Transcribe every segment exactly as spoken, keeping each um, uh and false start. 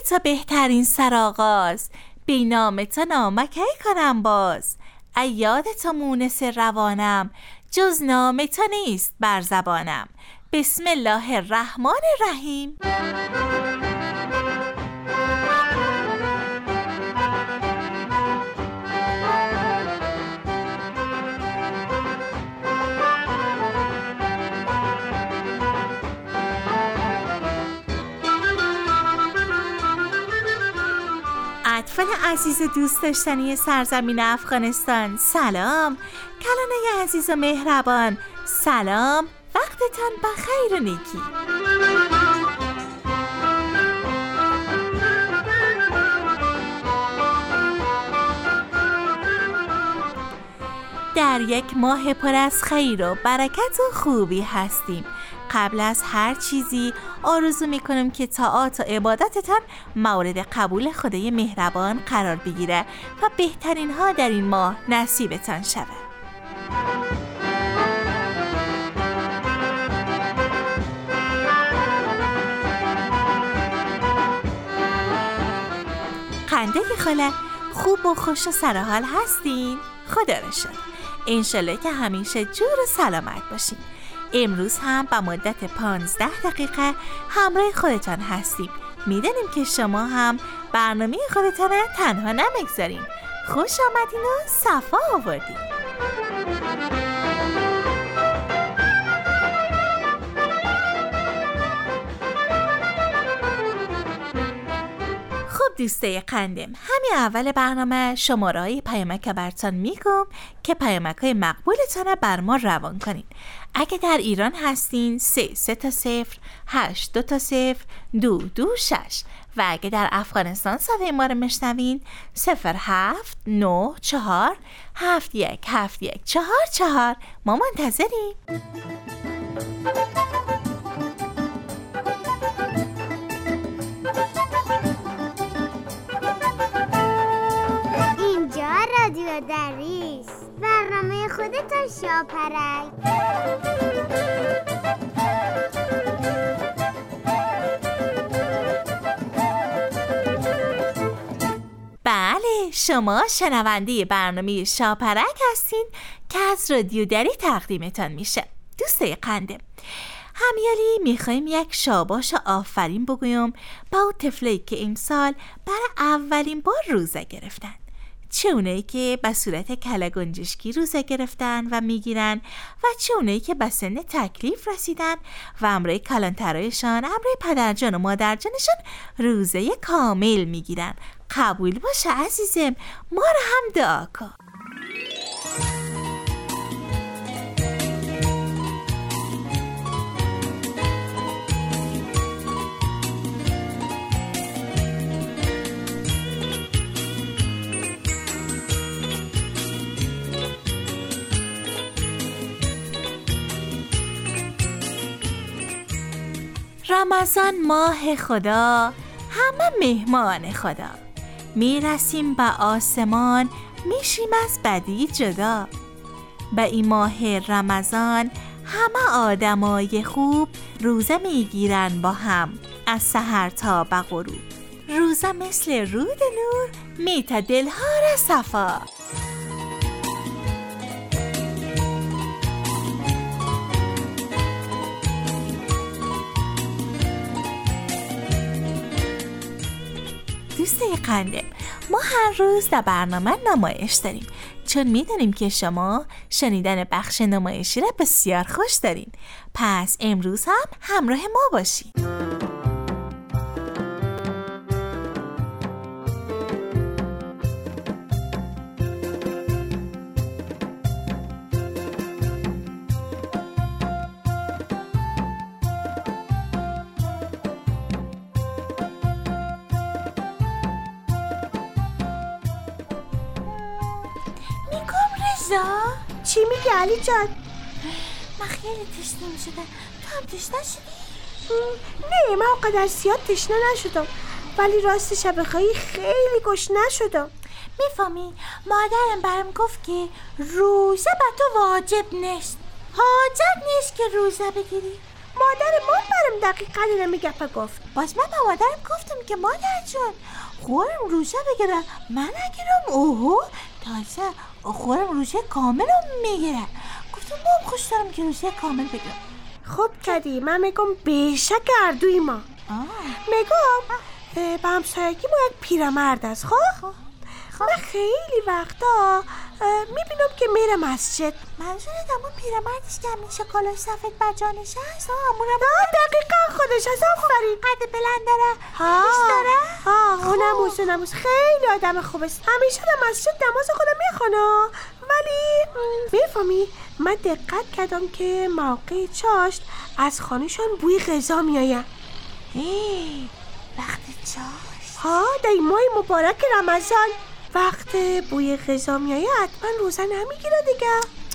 تو بهترین سرآغاز، بی نام تو نامکی کنم باز. ای یاد تو مونس روانم، جز نام تو نیست بر زبانم. بسم الله الرحمن الرحیم. اطفال عزیز دوست داشتنی سرزمین افغانستان، سلام. کلانه عزیز و مهربان، سلام. وقتتان بخیر و نیکی. در یک ماه پر از خیر و برکت و خوبی هستیم. قبل از هر چیزی آرزو میکنم که طاعات و عبادتتان مورد قبول خدای مهربان قرار بگیره و بهترین ها در این ماه نصیبتان شود. قنده خاله، خوب و خوش و سرحال هستین؟ خدا رو شکر. انشالله که همیشه جور و سلامت باشین. امروز هم با مدت پانزده دقیقه همراه خودتان هستیم. میدونیم که شما هم برنامه خودتان تنها نمیگذارین. خوش آمدین و صفا آوردین. دوستای قندم، همین اول برنامه شماره‌های پیامک براتون میگم که پیامک‌های مقبولتون بر ما روان کنین. اگه در ایران هستین سه سه تا صفر هشت دو تا صفر دو دو شش و اگه در افغانستان صدای ما رو میشنوین صفر هفت نه چهار هفت یک هفت یک چهار چهار. ما منتظریم. رادیو دریس، برنامه خودتان شاپرک. بله، شما شنونده برنامه شاپرک هستین که از رادیو دری تقدیمتان میشه. دوستای قندم، همیالی میخوایم یک شاباش آفرین بگویم با اون طفلایی که امسال برای اولین بار روزه گرفتن. چه اونایی که به صورت کله گنجشکی روزه گرفتن و میگیرن و چه اونایی که به سن تکلیف رسیدن و امرای کلانترایشان، امرای پدرجان و مادرجانشان روزه کامل میگیرن. قبول باشه عزیزم، ما رو هم دعا کن. رمضان ماه خدا، همه مهمان خدا. میرسیم به آسمان، میشیم از بدی جدا. به این ماه رمضان همه آدمای خوب روزه میگیرن با هم از سحر تا به غروب. روزه مثل رود نور میته دلها را صفا. دوستای قندم، ما هر روز در برنامه نمایش داریم، چون میدونیم که شما شنیدن بخش نمایشی را بسیار خوش دارین. پس امروز هم همراه ما باشید. چی میگی علی جان؟ من خیلی تشنه میشدم. تو هم تشنه شدی؟ نه، من اونقدر زیاد تشنه نشدم، ولی راستش بخوای خیلی گشنه شدم. میفهمی مادرم برام گفت که روزه به تو واجب نیست. حاجت نیست که روزه بگیری. مادر ما برام دقیقاً اینو میگه گفت. باز من به مادرم گفتم که مادر جون خورم روزه بگیره، من نگیرم. اوهو تازه خورم روزه کامل رو میگیره. گفتم ما خوش دارم که روزه کامل بگیرم. خب کدی من میگم بیشک اردوی ما. میگم به همسایگی ما یک پیرمرد است. خب من خیلی وقتا میبینم که میره مسجد. منظورت همون پیرمردیست که همیشه کلاه سفید بر جانش هست؟ نه دقیقا خودش هست. آفرین. قد بلند داره؟ ها دوست داره؟ ها اونموز اونموز خیلی آدم خوب است. همیشه در مسجد نماز خودم میخونه. ولی میفهمی من دقت کردم که موقع چاشت از خانهشون بوی غذا میآید. وقت چاشت؟ ها در ماه مبارک رمضان وقت بوی غذا میآید حتما روزه نمیگیره دیگه.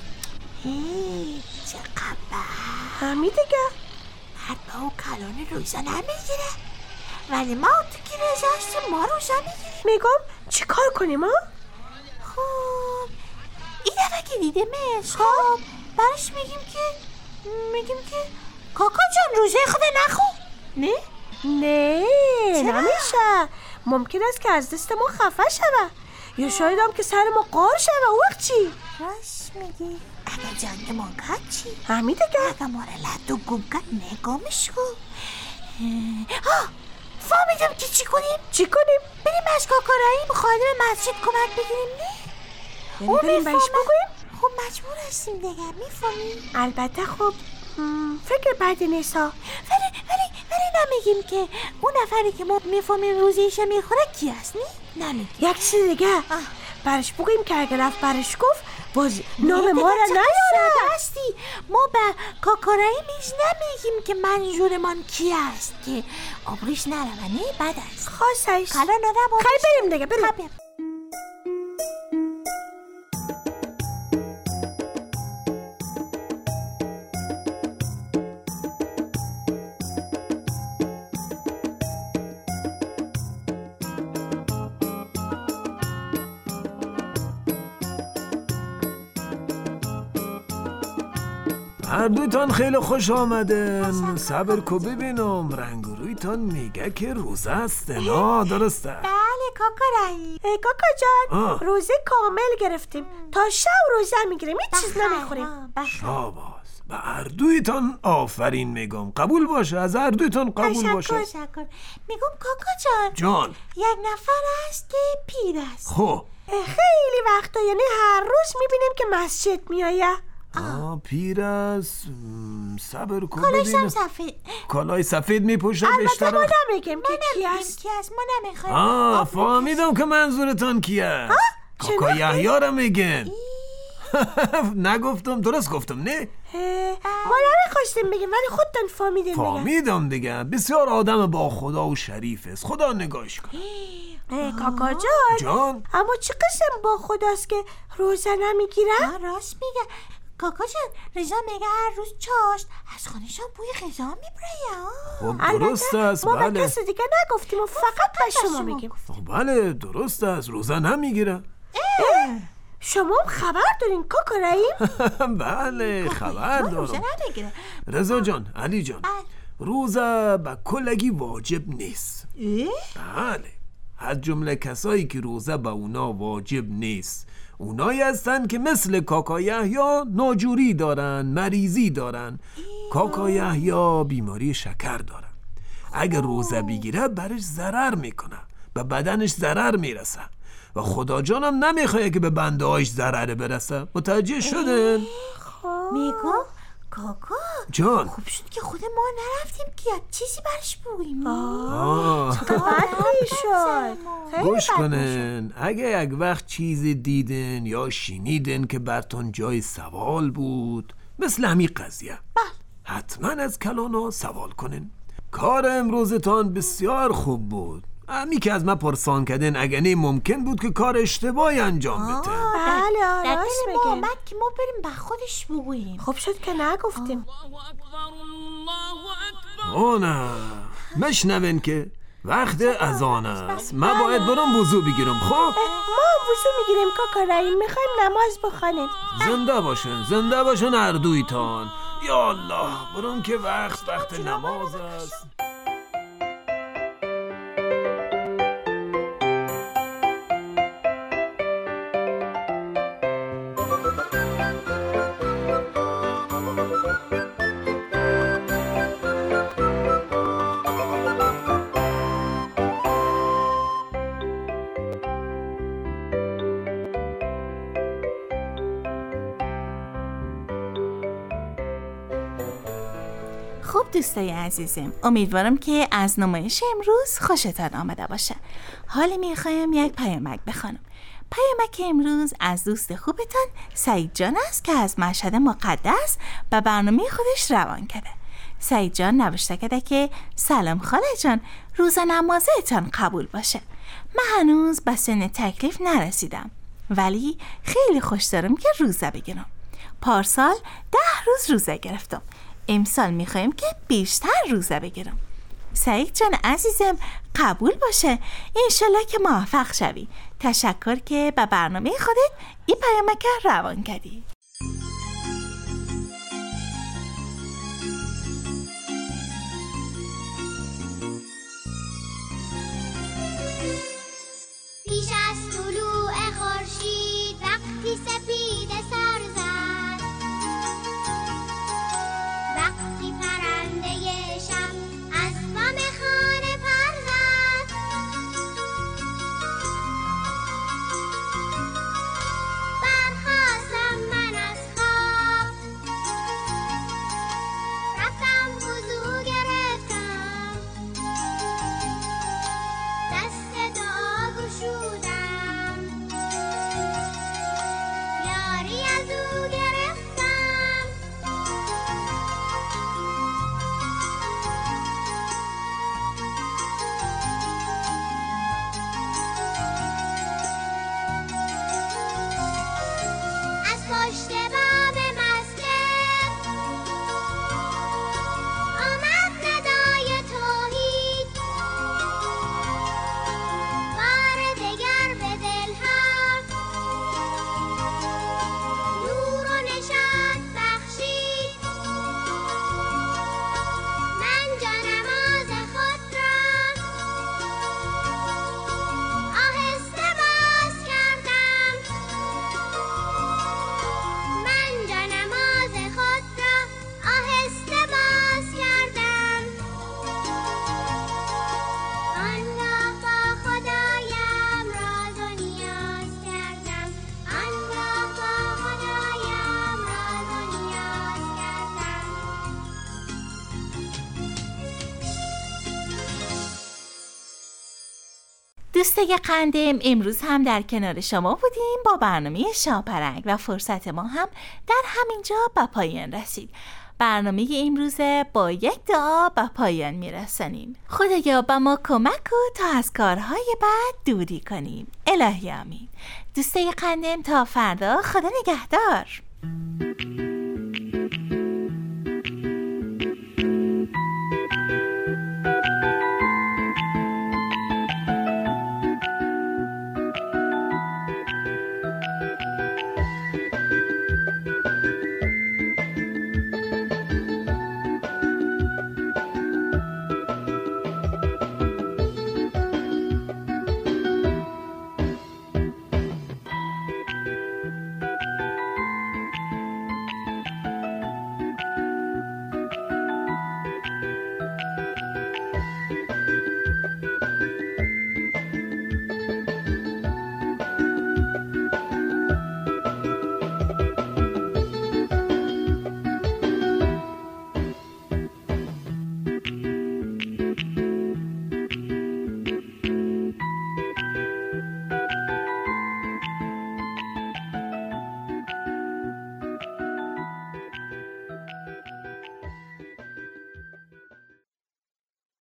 چه قبه همین دیگه. حتما او کلان روزه نمیگیره، ولی ما تو که روزه هستیم ما روزه میگیریم. میگم چی کار کنیم ها؟ خب این دفعه که دیدیمش خب برش میگیم که میگیم که کاکا جان روزه خود نخو. نه؟ نه نمیشه. ممکن است که از دست ما خفه شوه یا شاید هم که سر ما قار شوه. او وقت چی؟ راست میگی. اگه جنگ ما کرد چی؟ همین دیگه. اگه ما رو لدو گم کرد نگامش کن. ها فهمیدم که چی کنیم؟ چی کنیم؟ بریم از کاکا رحیم خادم مسجد کمک بگیریم. نه؟ یعنی بریم بهش بگویم؟ خب مجبور هستیم دیگه. میفهمی؟ البته خب فکر بعد نیستا. ولی ولی ولی نمیگیم که اون نفری که ما میفهمیم روزیش میخوره کی هست؟ نه نمیگیم. یک چیز دیگه برش بگویم که اگر رفت برش گفت باز نام ما را نیاره. هستی ما به کاکا رحیمش نمیگیم که منظورمان کی هست که آبریش نرونه بد است. خواستش کلا نوه خیلی بریم دیگه. بریم بریم. هر دویتان خیلی خوش آمدن. صبر کو ببینم رنگ رویتان میگه که روزه است. نه درسته؟ بله کاکا رحیم. کاکا جان روزه کامل گرفتیم تا شب روزه میگیریم هیچ چیز نمیخوریم. شاباس. به هر دویتان آفرین میگم. قبول باشه از هر دویتان قبول باشه. تشکر. میگم کاکا جان جان یک نفر هست که پیر است. خب خیلی وقتا یعنی هر روز میبینیم که مسجد میآید. آه پیر است. صبر کن کالاش هم سفید. کالای سفید میپوشه البته ما بیشتر. نمیگیم که کی است. کی است ما نمیخوایم. آه فهمیدم که منظورتان کی است. کاکا یحیی را میگن. نگفتم درست گفتم نه؟ ما نمیخواستیم بگیم ولی خودتون فهمیدین. فهمیدم دیگه. بسیار آدم با خدا و شریف است. خدا نگاهش کن. کاکا جان جان اما چه قسم با خداست که روزه نمیگیره؟ راست میگه کاکا جان. رضا میگه هر روز چاشت از خانهشان بوی غذا میبره. خب درست است. ما بله به کسی دیگه نگفتیم و فقط به شما میگیم. خب بله درست است. روزه نمیگیره. شما خبر دارین کاکا رحیم؟ بله خبر دارم. روزه نمیگیره. رضا جان علی جان روزه به کلگی واجب نیست. بله از جمله کسایی که روزه به اونا واجب نیست اونایی هستن که مثل کاکا یحیی ناجوری دارن، مریضی دارن. کاکا یحیی بیماری شکر دارن. اگر روزه بگیره برش ضرر میکنه، به بدنش ضرر میرسه و خدا جانم نمیخواد که به بنده هاش ضرر برسه. متوجه شدن؟ میگم کاکا جان خوب شد که خود ما نرفتیم که چیزی برش بگوییم. بد میشد. گوش کنن. اگه یک وقت چیزی دیدن یا شنیدن که برتون جای سوال بود مثل همین قضیه حتما از کلانا سوال کنن. کار امروزتان بسیار خوب بود. امی که از ما پرسان کردن اگه نه ممکن بود که کار اشتباهی انجام بده. بله در راست دل ما میگین. آمد که ما بریم به خودش بگوییم. خوب شد که نگفتیم. او نه مشنون که وقت اذان است. من باید برم وضو بگیرم. خب ما وضو میگیریم کاکا رحیم. میخوایم نماز بخوانیم. زنده باشن زنده باشن هر دویتان. یا الله، برون که وقت وقت نماز است. خب دوستای عزیزم، امیدوارم که از نمایش امروز خوشتان آمده باشه. حالا میخوایم یک پیامک بخونم. پیامک امروز از دوست خوبتان سعید جان است که از مشهد مقدس به برنامه خودش روان کرده. سعید جان نوشته کرده که سلام خاله جان، روز نمازتان قبول باشه. من هنوز به سن تکلیف نرسیدم ولی خیلی خوش دارم که روزه بگیرم. پارسال ده روز روزه گرفتم، امسال میخوایم که بیشتر روزه بگیرم. سعید جان عزیزم قبول باشه، انشالله که موفق شوی. تشکر که به برنامه خودت این پیامک روان کردی. پیش از طلوع خورشید وقتی سپید سر زد، وقتی پرنده شب از بام خانه پر زد، برخاستم من از خواب، رفتم وضو گرفتم، دست دعا گشودم، یاری از او گرفتم. از پشت بام مسجد آمد ندای توحید، بار دگر به دلها نور و نشاط بخشید. من جانماز خود را آهسته باز کردم، من جانماز خود را آهسته باز کردم. آنگاه با خدایم راز و نیاز کردم، آنگاه با خدایم راز و نیاز کردم. دوستای قندم، امروز هم در کنار شما بودیم با برنامه شاپرک و فرصت ما هم در همینجا به پایان رسید. برنامه امروز با یک دعا به پایان میرسانیم. خدایا به ما کمک کن تا از کارهای بد دوری کنیم. الهی آمین. دوستای قندم تا فردا، خدا نگهدار.